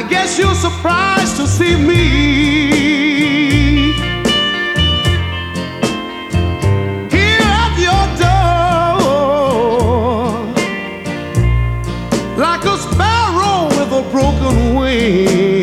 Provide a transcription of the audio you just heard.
guess you're surprised to see me here at your door, like a sparrow with a broken wing.